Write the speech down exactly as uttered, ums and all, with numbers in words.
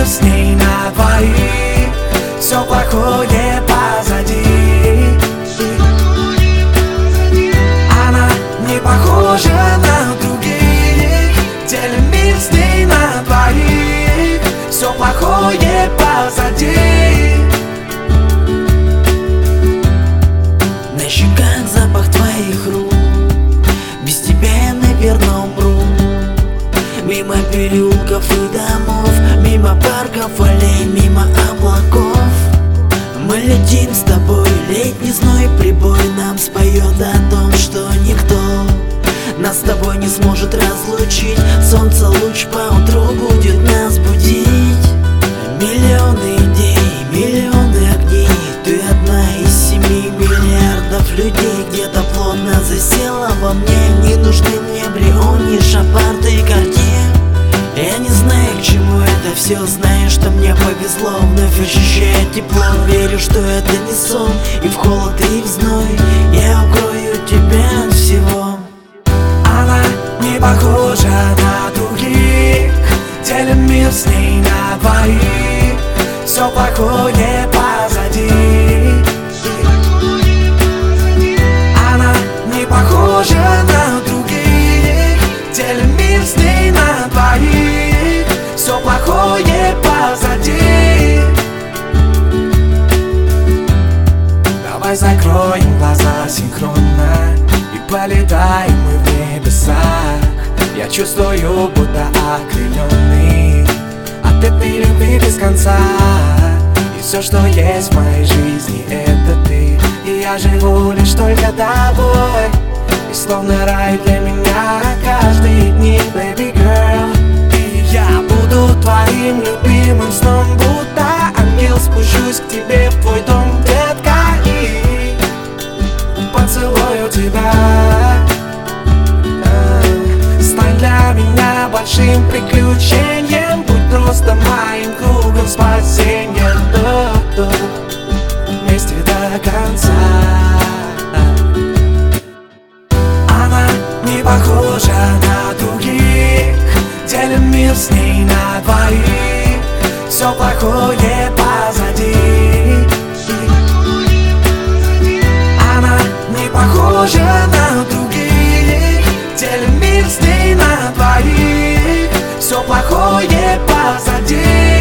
с ней на двоих, все плохое позади. Она не похожа на других, делим мир с ней на двоих, все плохое позади. На щеках запах твоих рук, без тебя я, наверное, умру. Мимо переулков и домов, мимо парков, аллей, мимо облаков. Мы летим с тобой, летний зной прибой нам споет о том, что никто нас с тобой не сможет разлучить. Солнце луч поутру будет нас будить. Миллионы идей, миллионы огней, ты одна из семи миллиардов людей. Где-то плотно засела во мне, не нужны мне Бриони, Шапарты и Картье. Я не знаю, к чему это все, знаю, что мне повезло. Вновь ощущаю тепло, верю, что это не сон. И в холод, и в зной я укрою тебя от всего. Она не похожа на других, делим мир с ней на двоих, все плохое позади. Она не похожа на других, делим мир с ней на двоих, все плохое позади. Давай закроем глаза синхронно и полетаем мы в небесах. Я чувствую, будто окрыленный от этой любви без конца. И все, что есть в моей жизни, это ты. И я живу лишь только тобой. И словно рай для меня каждые дни, baby girl. И я буду твоим любимым сном, будто ангел спущусь к тебе в твой дом, детка, и поцелую тебя. Стань для меня большим приключением, будь просто моим кругом спасением. Вместе до конца. Она не похожа на других, делим мир с ней на двоих, все плохое позади. Она не похожа на других, делим мир с ней на двоих, все плохое позади.